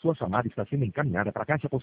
Sua chamada está sendo encaminhada para a caixa postal.